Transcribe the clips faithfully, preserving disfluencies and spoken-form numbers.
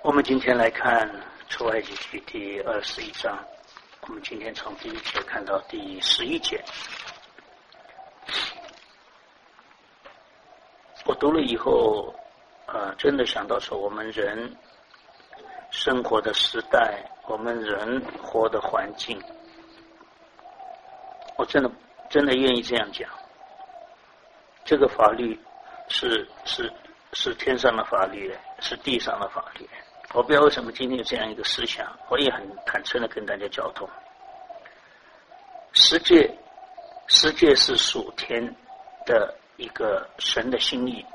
我们今天来看出埃及记第二十一章，我们今天从第一节看到第十一节。我读了以后，呃，真的想到说，我们人生活的时代，我们人活的环境，我真的真的愿意这样讲。这个法律是是是天上的法律，是地上的法律。我不知道为什么今天有这样一个思想，我也很坦诚的跟大家交通。十诫，十诫是属天的一个神的心意。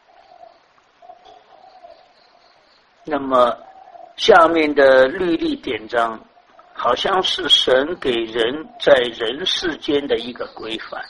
那么下面的律例典章，好像是神给人在人世间的一个规范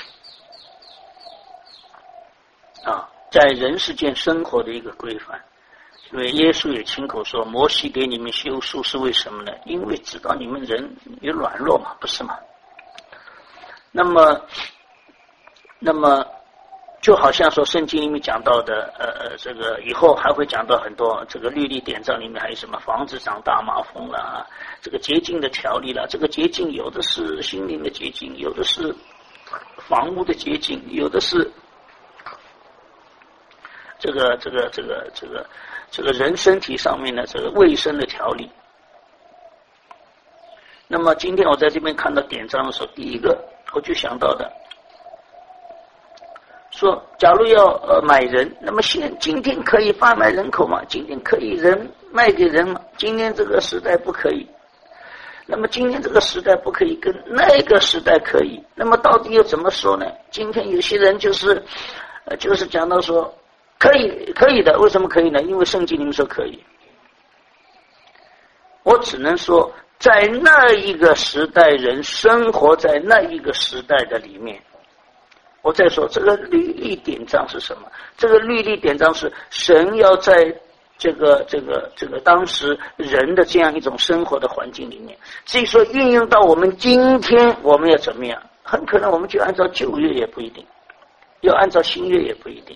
啊，在人世间生活的一个规范。因为耶稣也亲口说，摩西给你们修书是为什么呢？因为知道你们人有软弱嘛，不是吗？那么那么就好像说圣经里面讲到的呃这个以后还会讲到很多这个律例典章里面还有什么防止长大麻风啦，这个洁净的条例啦，这个洁净有的是心灵的洁净，有的是房屋的洁净，有的是这个这个这个这个这个人身体上面的这个卫生的条例。那么今天我在这边看到典章的时候，第一个我就想到的说，假如要呃买人，那么现今天可以贩卖人口吗？今天可以人卖给人吗？今天这个时代不可以。那么今天这个时代不可以，跟那个时代可以。那么到底又怎么说呢？今天有些人就是呃就是讲到说可以可以的，为什么可以呢？因为圣经里面说可以。我只能说，在那一个时代，人生活在那一个时代的里面。我再说，这个律例典章是什么？这个律例典章是神要在这个这个这个当时人的这样一种生活的环境里面，至于说运用到我们今天，我们要怎么样？很可能我们就按照旧约也不一定，要按照新约也不一定。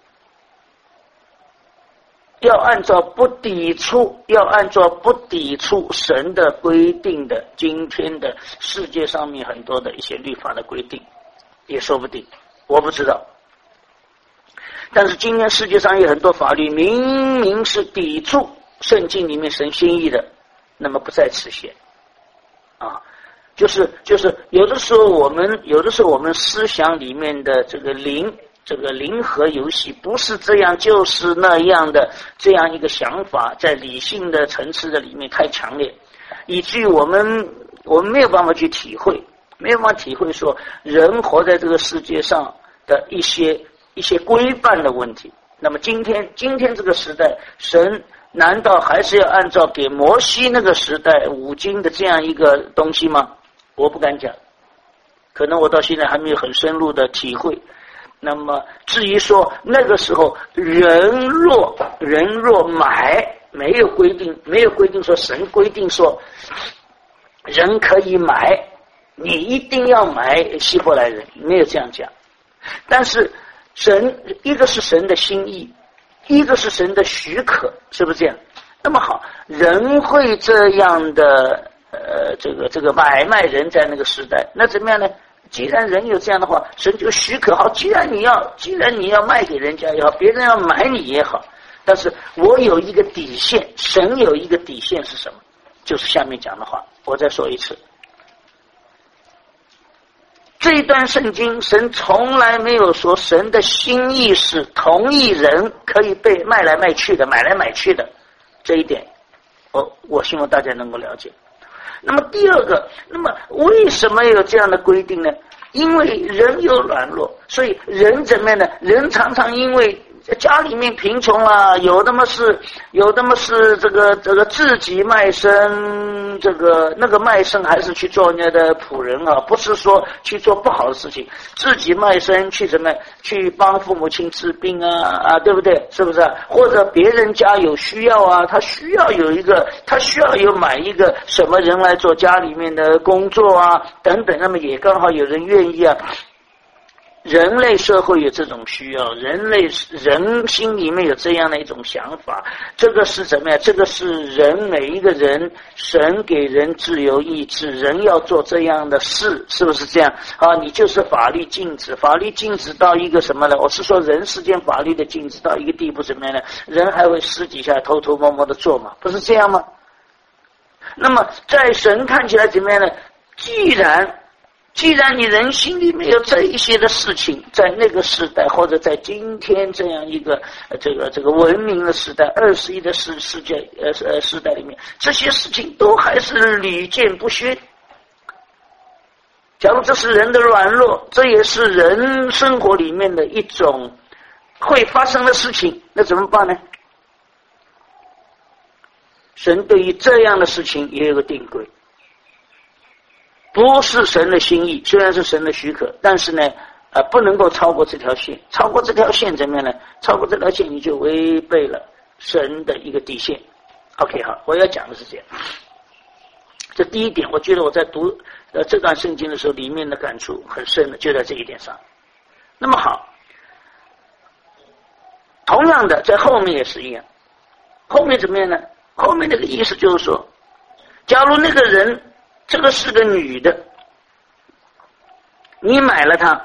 要按照不抵触，要按照不抵触神的规定的今天的世界上面很多的一些律法的规定，也说不定，我不知道。但是今天世界上有很多法律明明是抵触圣经里面神心意的，那么不在此限啊。就是就是有的时候我们有的时候我们思想里面的这个灵。这个零和游戏不是这样就是那样的这样一个想法，在理性的层次的里面太强烈，以至于我们我们没有办法去体会，没有办法体会说人活在这个世界上的一些一些规范的问题。那么今天今天这个时代，神难道还是要按照给摩西那个时代五经的这样一个东西吗？我不敢讲，可能我到现在还没有很深入的体会。那么至于说那个时候人若人若买，没有规定，没有规定说神规定说人可以买，你一定要买希伯来人，没有这样讲。但是神一个是神的心意，一个是神的许可，是不是这样？那么好，人会这样的呃这个这个买卖人在那个时代，那怎么样呢？既然人有这样的话，神就许可好。既然你要，既然你要卖给人家也好，别人要买你也好，但是我有一个底线，神有一个底线是什么？就是下面讲的话，我再说一次。这一段圣经，神从来没有说神的心意是同一人可以被卖来卖去的，买来买去的。这一点，我我希望大家能够了解。那么第二个，那么为什么有这样的规定呢？因为人有软弱，所以人怎么样呢？人常常因为家里面贫穷啊，有的么是有的么是这个这个自己卖身，这个那个卖身还是去做人家的仆人啊，不是说去做不好的事情，自己卖身去什么去帮父母亲治病啊啊，对不对？是不是？或者别人家有需要啊，他需要有一个，他需要有买一个什么人来做家里面的工作啊等等，那么也刚好有人愿意啊。 人类社会有这种需要，人类人心里面有这样的一种想法，这个是怎么样？这个是人每一个人，神给人自由意志，人要做这样的事，是不是这样啊？你就是法律禁止，法律禁止到一个什么呢？我是说人世间法律的禁止到一个地步怎么样呢？人还会私底下偷偷摸摸的做嘛？不是这样吗？那么在神看起来怎么样呢？既然既然你人心里面有这一些的事情，在那个时代或者在今天这样一个呃这个这个文明的时代，二十一的世世界呃呃时代里面，这些事情都还是屡见不鲜。假如这是人的软弱，这也是人生活里面的一种会发生的事情，那怎么办呢？神对于这样的事情也有个定规。不是神的心意，虽然是神的许可，但是呢，呃，不能够超过这条线。超过这条线怎么样呢？超过这条线，你就违背了神的一个底线。OK， 好，我要讲的是这样。这第一点，我觉得我在读呃这段圣经的时候，里面的感触很深的，就在这一点上。那么好，同样的，在后面也是一样。后面怎么样呢？后面那个意思就是说，假如那个人。这个是个女的，你买了她，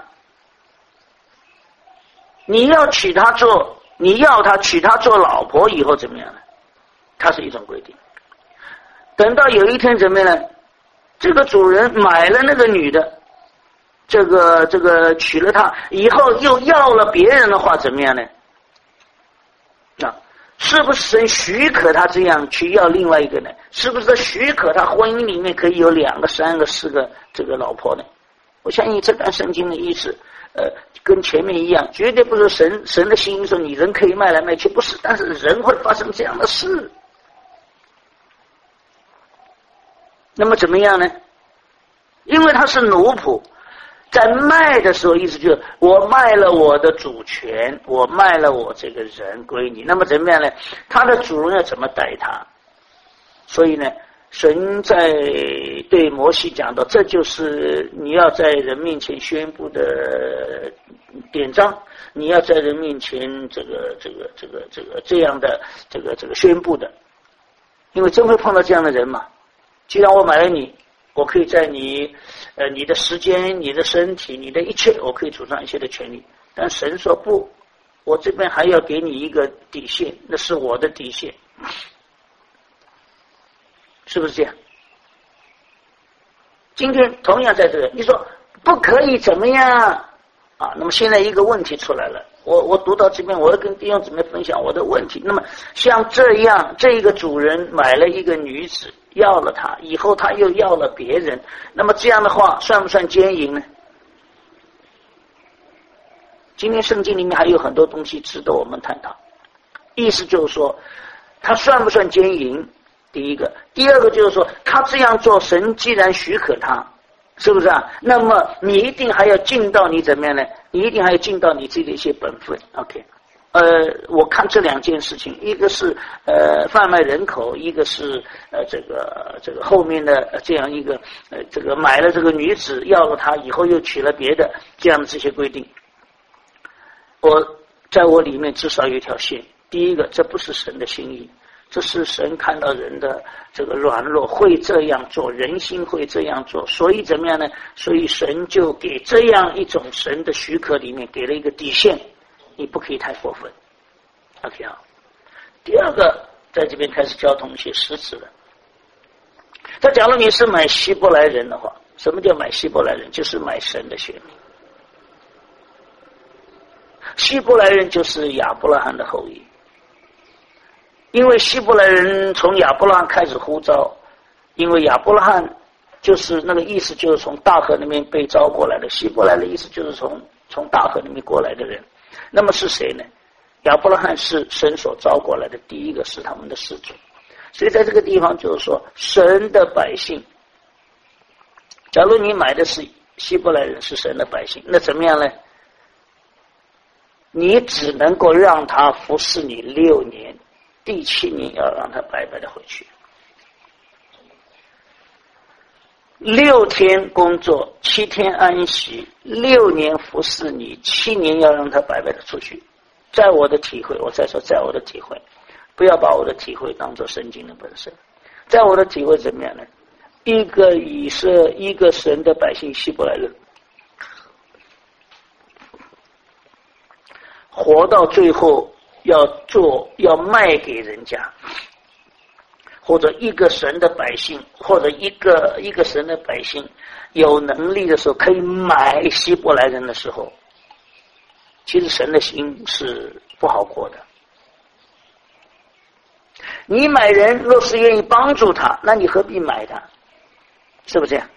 你要娶她做，你要她娶她做老婆以后怎么样呢？它是一种规定。等到有一天怎么样呢？这个主人买了那个女的，这个这个娶了她以后又要了别人的话怎么样呢？啊。是不是神许可他这样去要另外一个呢？是不是许可他婚姻里面可以有两个、三个、四个这个老婆呢？我相信这段圣经的意思，呃，跟前面一样，绝对不是神神的心意说你人可以卖来卖去，不是，但是人会发生这样的事。那么怎么样呢？因为他是奴仆。在卖的时候，意思就是我卖了我的主权，我卖了我这个人归你。那么怎么样呢？他的主人要怎么待他？所以呢，神在对摩西讲到，这就是你要在人面前宣布的典章，你要在人面前这个这个这个这个这样的这个这个宣布的，因为真会碰到这样的人嘛。既然我买了你，我可以在你呃你的时间、你的身体、你的一切，我可以主张一切的权利。但神说不，我这边还要给你一个底线，那是我的底线，是不是这样？今天同样在这里，你说不可以怎么样啊？那么现在一个问题出来了，我我读到这边，我要跟弟兄姊妹分享我的问题。那么像这样，这一个主人买了一个女子，要了她，以后他又要了别人，那么这样的话算不算奸淫呢？今天圣经里面还有很多东西值得我们探讨，意思就是说他算不算奸淫，第一个。第二个就是说他这样做，神既然许可他，是不是啊？那么你一定还要尽到你怎么样呢？你一定还要尽到你自己的一些本分。 OK， 呃，我看这两件事情，一个是呃贩卖人口，一个是呃这个这个后面的这样一个呃这个买了这个女子，要了她以后又娶了别的，这样的这些规定，我在我里面至少有一条线。第一个，这不是神的心意，这是神看到人的这个软弱会这样做，人心会这样做，所以怎么样呢？所以神就给这样一种神的许可里面给了一个底线，你不可以太过分。 OK 啊。第二个，在这边开始交通一些实质的。那假如你是买希伯来人的话，什么叫买希伯来人？就是买神的选民。希伯来人就是亚伯拉罕的后裔，因为希伯来人从亚伯拉罕开始呼召，因为亚伯拉罕就是那个意思，就是从大河那边被招过来的，希伯来的意思就是从从大河那边过来的人。那么是谁呢？亚伯拉罕是神所招过来的第一个，是他们的始祖。所以在这个地方就是说，神的百姓，假如你买的是希伯来人，是神的百姓，那怎么样呢？你只能够让他服侍你六年，第七年要让他白白的回去。 六天工作，七天安息，六年服侍你，七年要让他白白的出去。在我的体会，我再说，在我的体会，不要把我的体会当作圣经的本身。在我的体会怎么样呢？一个以色一个神的百姓希伯来人，活到最后要做要卖给人家，或者一个神的百姓，或者一个一个神的百姓有能力的时候可以买希伯来人的时候，其实神的心是不好过的。你买人若是愿意帮助他，那你何必买他？是不是这样？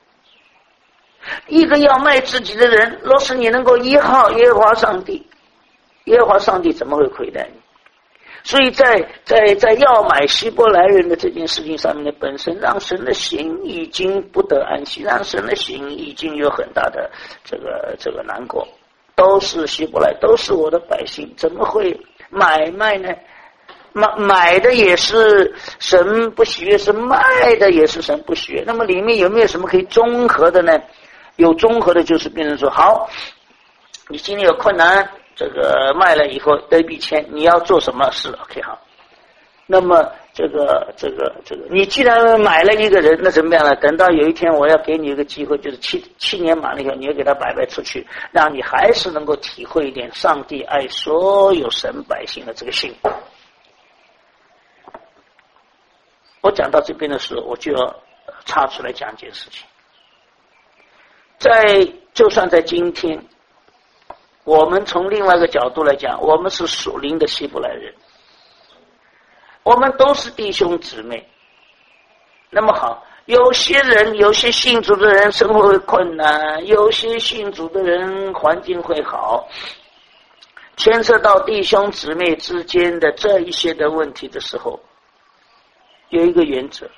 一个要卖自己的人，若是你能够依靠耶和华上帝，耶和华上帝怎么会亏待你？所以在在在要买希伯来人的这件事情上面的本身，让神的心已经不得安息，让神的心已经有很大的这个这个难过。都是希伯来，都是我的百姓，怎么会买卖呢？买买的也是神不喜悦，是卖的也是神不喜悦。那么里面有没有什么可以综合的呢？有综合的，就是变成说，好，你今天有困难，这个卖了以后得一笔钱，你要做什么事 ？OK， 好。那么这个这个这个，你既然买了一个人，那怎么样呢？等到有一天我要给你一个机会，就是七七年满了以后，你要给他白白出去，让你还是能够体会一点上帝爱所有神百姓的这个心。我讲到这边的时候，我就要插出来讲一件事情。在就算在今天，我们从另外一个角度来讲，我们是属灵的希伯来人，我们都是弟兄姊妹。那么好，有些人有些信主的人生活会困难，有些信主的人环境会好，牵涉到弟兄姊妹之间的这一些的问题的时候，有一个原则，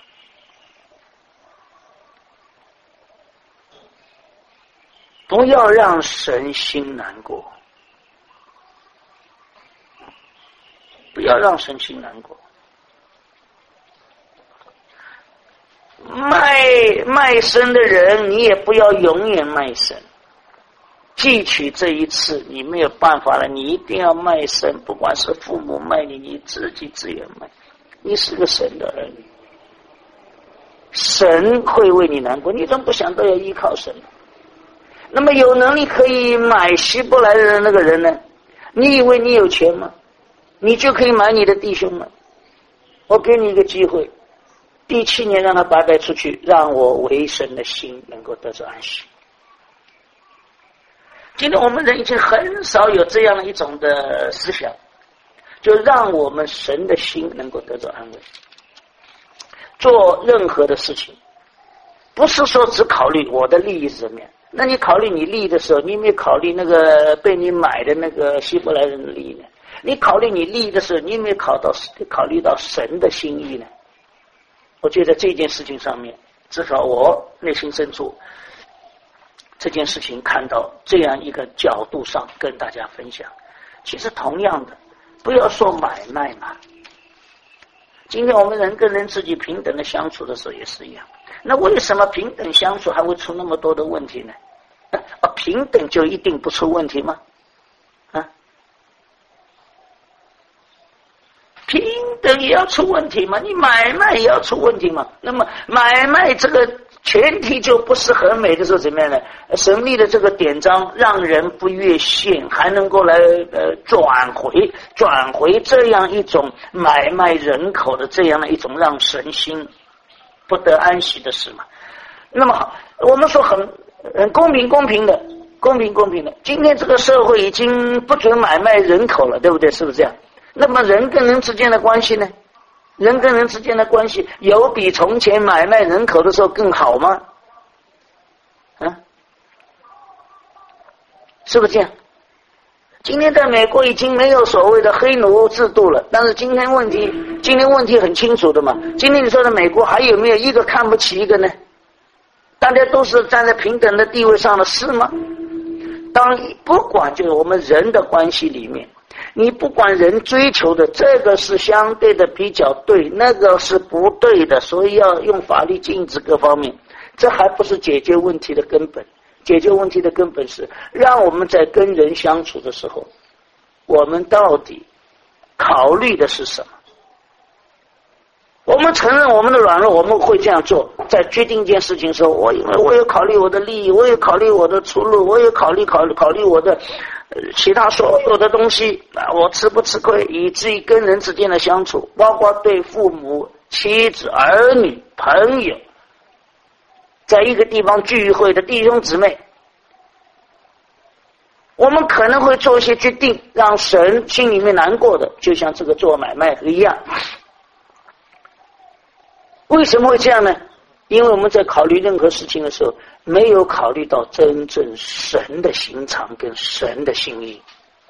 不要让神心难过，不要让神心难过。卖卖身的人，你也不要永远卖身。汲取这一次，你没有办法了，你一定要卖身，不管是父母卖你，你自己自愿卖。你是个神的儿女，神会为你难过，你怎么不想到要依靠神？那么有能力可以买希伯来人的那个人呢？你以为你有钱吗？你就可以买你的弟兄吗？我给你一个机会，第七年让他白白出去，让我为神的心能够得着安息。今天我们人已经很少有这样的一种的思想，就让我们神的心能够得到安慰。做任何的事情，不是说只考虑我的利益是怎么样。那你考虑你利益的时候，你有没有考虑那个被你买的那个希伯来人的利益呢？你考虑你利益的时候，你有没有考到考虑到神的心意呢？我觉得这件事情上面，至少我内心深处这件事情看到这样一个角度上跟大家分享。其实同样的，不要说买卖嘛，今天我们人跟人自己平等的相处的时候也是一样。那为什么平等相处还会出那么多的问题呢？啊，平等就一定不出问题吗？啊，平等也要出问题吗？你买卖也要出问题吗？那么买卖这个前提就不是很美的时候怎么样呢？神力的这个典章让人不越线，还能够来呃转回转回这样一种买卖人口的这样的一种让神心不得安息的事嘛。那么好，我们说很很公平公平的公平公平的，今天这个社会已经不准买卖人口了，对不对？是不是这样？那么人跟人之间的关系呢？人跟人之间的关系有比从前买卖人口的时候更好吗？啊，是不是这样？今天在美国已经没有所谓的黑奴制度了，但是今天问题今天问题很清楚的嘛。今天你说的美国还有没有一个看不起一个呢？大家都是站在平等的地位上的是吗？当不管就是我们人的关系里面，你不管人追求的这个是相对的比较对，那个是不对的，所以要用法律禁止各方面。 这还不是解决问题的根本。解决问题的根本是让我们在跟人相处的时候，我们到底考虑的是什么？我们承认我们的软弱，我们会这样做。在决定一件事情的时候，我因为我有考虑我的利益，我有考虑我的出路，我有考虑考虑考虑我的、呃、其他所有的东西啊，我吃不吃亏，以至于跟人之间的相处，包括对父母、妻子、儿女、朋友，在一个地方聚会的弟兄姊妹，我们可能会做一些决定，让神心里面难过的，就像这个做买卖的一样。为什么会这样呢？因为我们在考虑任何事情的时候，没有考虑到真正神的心肠跟神的心意，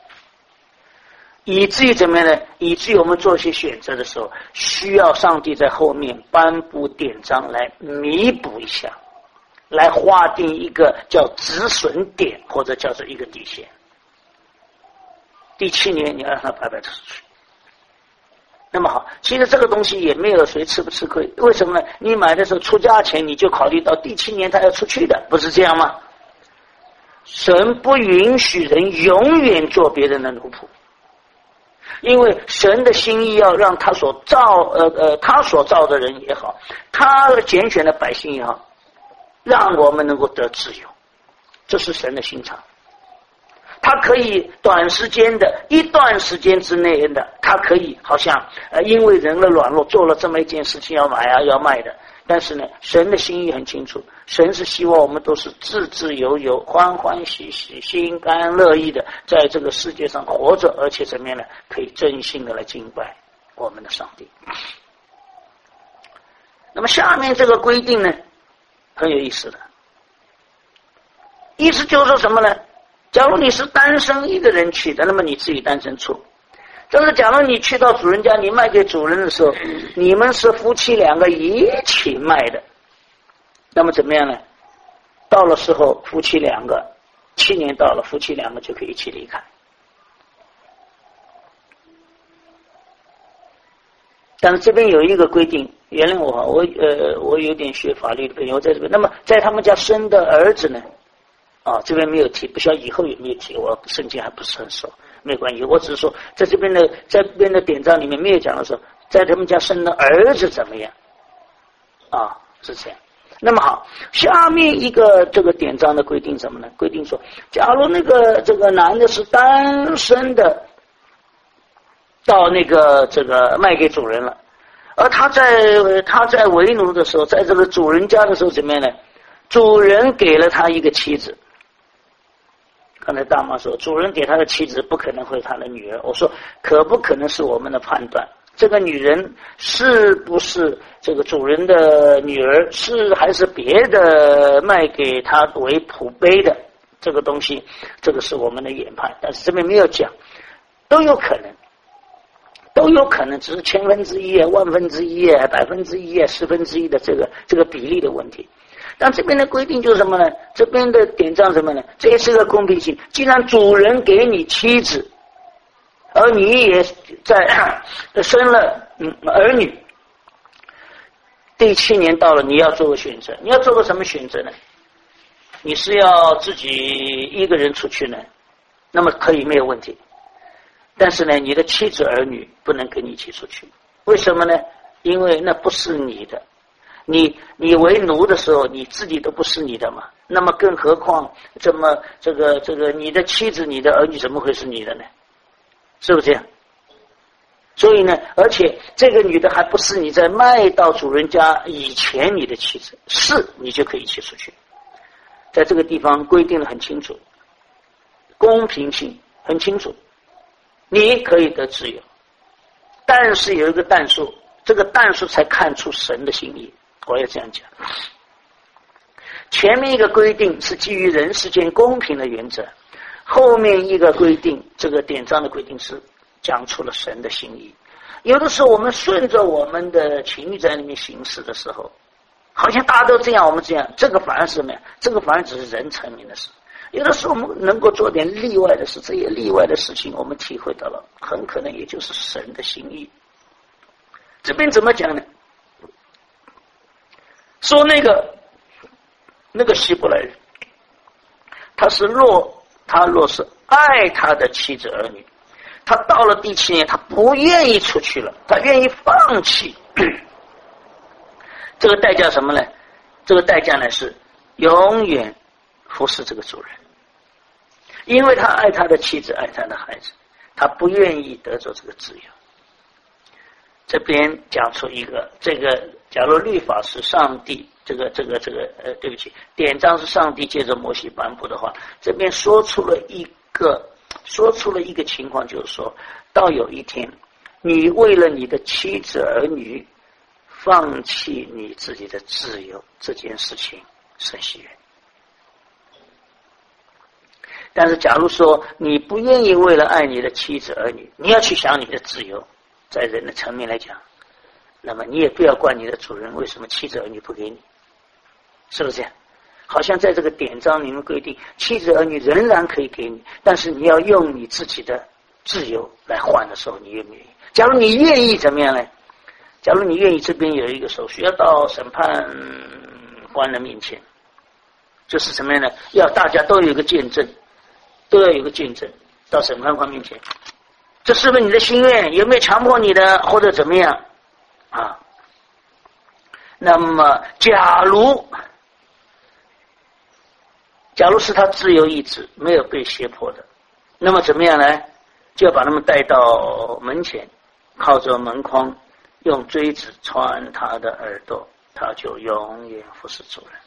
以至于怎么样呢？以至于我们做一些选择的时候，需要上帝在后面颁布典章来弥补一下，来划定一个叫止损点，或者叫做一个底线。第七年你要让它白白的出去。那么好，其实这个东西也没有谁吃不吃亏，为什么呢？你买的时候出价钱，你就考虑到第七年他要出去的，不是这样吗？神不允许人永远做别人的奴仆，因为神的心意要让他所造呃呃他所造的人也好，他拣选的百姓也好，让我们能够得自由，这是神的心肠。他可以短时间的一段时间之内的，他可以好像呃因为人的软弱做了这么一件事情要买啊要卖的，但是呢，神的心意很清楚，神是希望我们都是自自由由、欢欢喜喜、心甘乐意的在这个世界上活着，而且怎么样呢？可以真心的来敬拜我们的上帝。那么下面这个规定呢，很有意思的，意思就是说什么呢？假如你是单身一个人去的，那么你自己单身处。但是假如你去到主人家，你卖给主人的时候，你们是夫妻两个一起卖的，那么怎么样呢？到了时候夫妻两个，七年到了，夫妻两个就可以一起离开。但是这边有一个规定，原谅我，我呃我有点学法律的朋友在这边。那么在他们家生的儿子呢？啊，这边没有提，不晓得以后有没有提，我圣经还不是很熟，没关系。我只是说，在这边的在这边的典章里面没有讲的时候，在他们家生的儿子怎么样？啊，是这样。那么好，下面一个这个典章的规定什么呢？规定说，假如那个这个男的是单身的，到那个这个卖给主人了，而他在他在为奴的时候，在这个主人家的时候怎么样呢？主人给了他一个妻子。刚才大妈说，主人给他的妻子不可能会他的女儿。我说，可不可能是我们的判断？这个女人是不是这个主人的女儿？是还是别的卖给他为仆婢的？这个东西，这个是我们的研判，但是这边没有讲，都有可能，都有可能，只是千分之一、万分之一、百分之一、十分之一的这个这个比例的问题。但这边的规定就是什么呢？这边的典章什么呢？这也是个公平性。既然主人给你妻子，而你也在生了嗯儿女，第七年到了，你要做个选择。你要做个什么选择呢？你是要自己一个人出去呢？那么可以没有问题。但是呢，你的妻子儿女不能跟你一起出去。为什么呢？因为那不是你的。你你为奴的时候，你自己都不是你的嘛，那么更何况这么这个这个你的妻子、你的儿女怎么会是你的呢？是不是这样？所以呢，而且这个女的还不是你在卖到主人家以前你的妻子，是你就可以一起出去。在这个地方规定的很清楚，公平性很清楚，你可以得自由，但是有一个但数，这个但数才看出神的心意。我要这样讲，前面一个规定是基于人世间公平的原则，后面一个规定，这个典章的规定是讲出了神的心意。有的时候我们顺着我们的情欲在里面行事的时候，好像大家都这样，我们这样，这个反而是什么呀？这个反而只是人层面的事。有的时候我们能够做点例外的事，这些例外的事情我们体会到了，很可能也就是神的心意。这边怎么讲呢？说那个那个希伯来人，他是若他若是爱他的妻子儿女，他到了第七年，他不愿意出去了，他愿意放弃。这个代价什么呢？这个代价呢是永远服侍这个主人，因为他爱他的妻子，爱他的孩子，他不愿意得着这个自由。这边讲出一个，这个假如律法是上帝，这个这个这个呃，对不起，典章是上帝借着摩西颁布的话，这边说出了一个说出了一个情况，就是说到有一天，你为了你的妻子儿女放弃你自己的自由，这件事情神喜悦。但是假如说你不愿意为了爱你的妻子儿女，你要去想你的自由，在人的层面来讲，那么你也不要怪你的主人为什么妻子儿女不给你，是不是这样？好像在这个典章里面规定，妻子儿女仍然可以给你，但是你要用你自己的自由来换的时候，你愿不愿意？假如你愿意怎么样呢？假如你愿意，这边有一个手续，要到审判官的面前，就是什么样呢？要大家都有一个见证，都要有一个见证，到审判官面前，这是不是你的心愿？有没有强迫你的，或者怎么样啊？那么，假如假如是他自由意志，没有被胁迫的，那么怎么样呢？就要把他们带到门前，靠着门框，用锥子穿他的耳朵，他就永远服侍主人。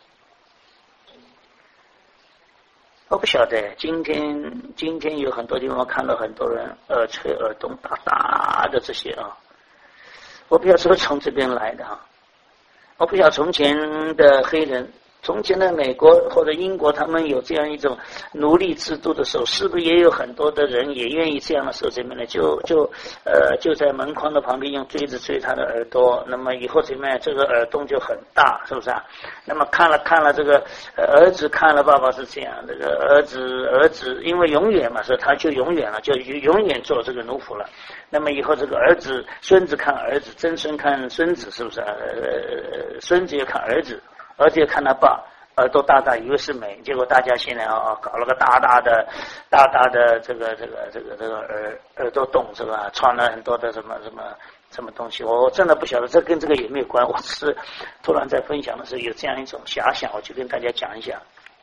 我不晓得，今天今天有很多地方看到很多人耳垂耳洞大大的这些啊，我不晓得是不是从这边来的啊？我不晓得从前的黑人，从前的美国或者英国，他们有这样一种奴隶制度的时候，是不是也有很多的人也愿意这样的时候怎么样呢？就就呃就在门框的旁边用锥子锥他的耳朵，那么以后怎么样？这个耳洞就很大，是不是啊？那么看了看了这个、呃、儿子看了爸爸是这样，这个儿子儿子因为永远嘛，所以他就永远了，就永远做这个奴仆了。那么以后这个儿子孙子看儿子，曾孙看孙子，是不是啊？呃，孙子也看儿子。儿子也看他爸耳朵大大，以为是美，结果大家现在啊搞了个大大的、大大的这个这个这个这个耳耳朵洞，是吧？穿了很多的什么什么什么东西，我真的不晓得这跟这个有没有关。我只是突然在分享的时候有这样一种遐想，我就跟大家讲一下。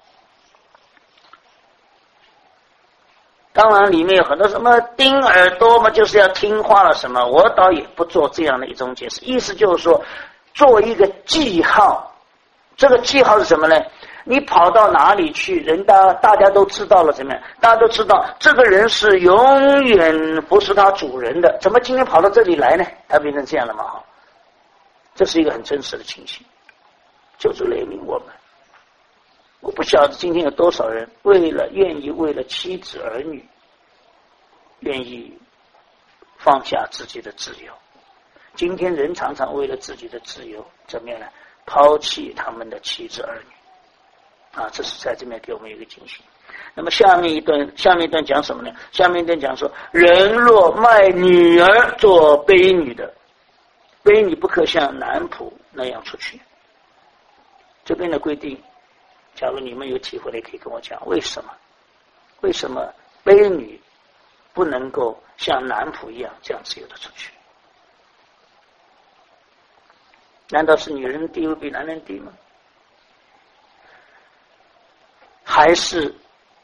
当然，里面有很多什么钉耳朵嘛，就是要听话了什么，我倒也不做这样的一种解释。意思就是说，做一个记号。这个记号是什么呢？你跑到哪里去，人大大家都知道了，怎么样？大家都知道这个人是永远服侍他主人的，怎么今天跑到这里来呢？他变成这样了嘛？哈，这是一个很真实的情形。救主怜悯我们。我不晓得今天有多少人为了愿意为了妻子儿女，愿意放下自己的自由。今天人常常为了自己的自由，怎么样呢？抛弃他们的妻子儿女啊，这是在这边给我们一个警醒。那么下面一段，下面一段讲什么呢？下面一段讲说，人若卖女儿做婢女的，婢女不可像男仆那样出去。这边的规定，假如你们有体会的，可以跟我讲为什么？为什么婢女不能够像男仆一样这样自由的出去？难道是女人地位比男人低吗？还是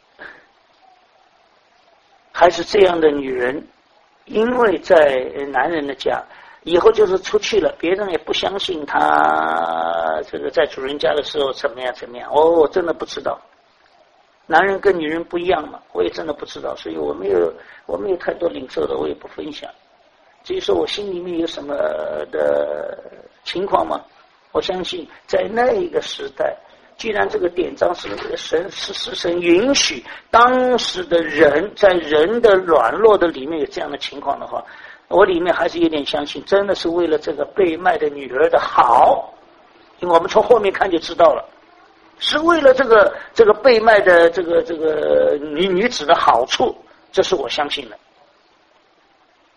还是这样的女人，因为在男人的家，以后就是出去了，别人也不相信她这个在主人家的时候怎么样怎么样。哦，我真的不知道，男人跟女人不一样嘛，我也真的不知道，所以我没有我没有太多领受的，我也不分享。至于说我心里面有什么的情况吗？我相信在那一个时代，既然这个典章是神是是神允许当时的人在人的软弱的里面有这样的情况的话，我里面还是有点相信，真的是为了这个被卖的女儿的好，因为我们从后面看就知道了，是为了这个这个被卖的这个这个女女子的好处，这是我相信的。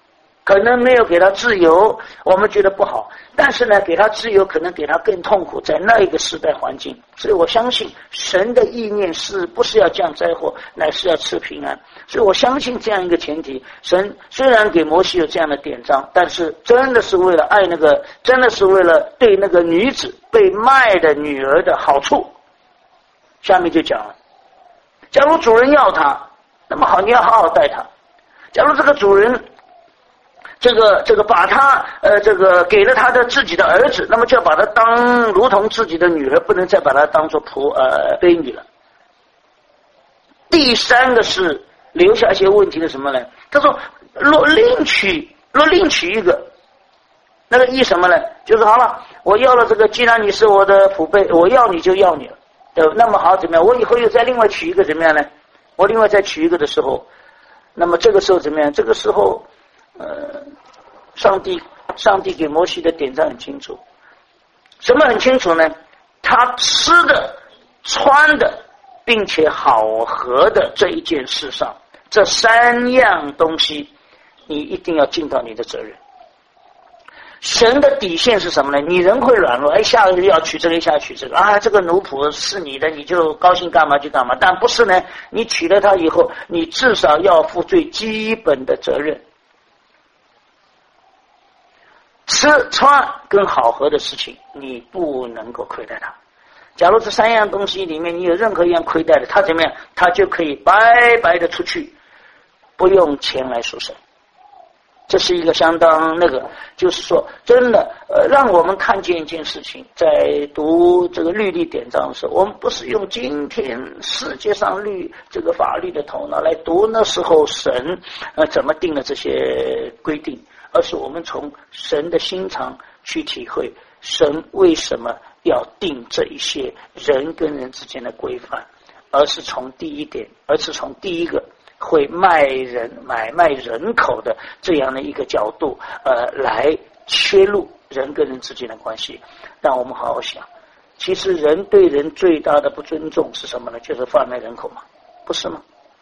可能没有给他自由，我们觉得不好，但是呢，给他自由可能给他更痛苦，在那一个时代环境。所以我相信神的意念是不是要降灾祸，乃是要赐平安。所以我相信这样一个前提，神虽然给摩西有这样的典章，但是真的是为了爱那个，真的是为了对那个女子被卖的女儿的好处。下面就讲了，假如主人要他，那么好，你要好好待他。假如这个主人这个这个把他呃这个给了他的自己的儿子，那么就要把他当如同自己的女儿，不能再把他当做仆呃婢女了。第三个是留下一些问题的什么呢？他说若另娶若另娶一个，那个意什么呢？就是好了，我要了这个，既然你是我的仆婢，我要你就要你了，对吧？那么好怎么样？我以后又再另外娶一个怎么样呢？我另外再娶一个的时候，那么这个时候怎么样？这个时候呃，上帝上帝给摩西的典章很清楚，什么很清楚呢？他吃的、穿的，并且好喝的这一件事上，这三样东西，你一定要尽到你的责任。神的底线是什么呢？你人会软弱，哎，下个月要娶这个，下娶这个啊，这个奴仆是你的，你就高兴干嘛就干嘛。但不是呢，你娶了他以后，你至少要负最基本的责任。吃穿跟好喝的事情，你不能够亏待他。假如这三样东西里面你有任何一样亏待的，他怎么样？他就可以白白的出去，不用钱来赎身。这是一个相当那个，就是说真的呃，让我们看见一件事情，在读这个律例典章的时候，我们不是用今天世界上律这个法律的头脑来读那时候神呃怎么定了这些规定，而是我们从神的心肠去体会神为什么要定这一些人跟人之间的规范，而是从第一点，而是从第一个会卖人买卖人口的这样的一个角度呃来切入人跟人之间的关系。让我们好好想，其实人对人最大的不尊重是什么呢？就是贩卖人口嘛，不是吗？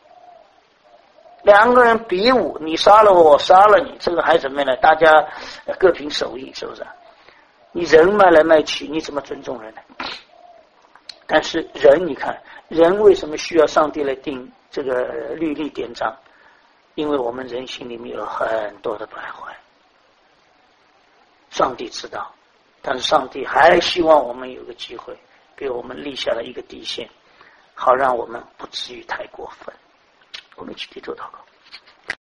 两个人比武，你杀了我，我杀了你，这个还怎么样呢？大家各凭手艺，是不是？你人卖来卖去，你怎么尊重人呢？但是人，你看人为什么需要上帝来定这个律例典章？因为我们人心里面有很多的败坏，上帝知道，但是上帝还希望我们有个机会，给我们立下了一个底线，好让我们不至于太过分。我们一起低头祷告。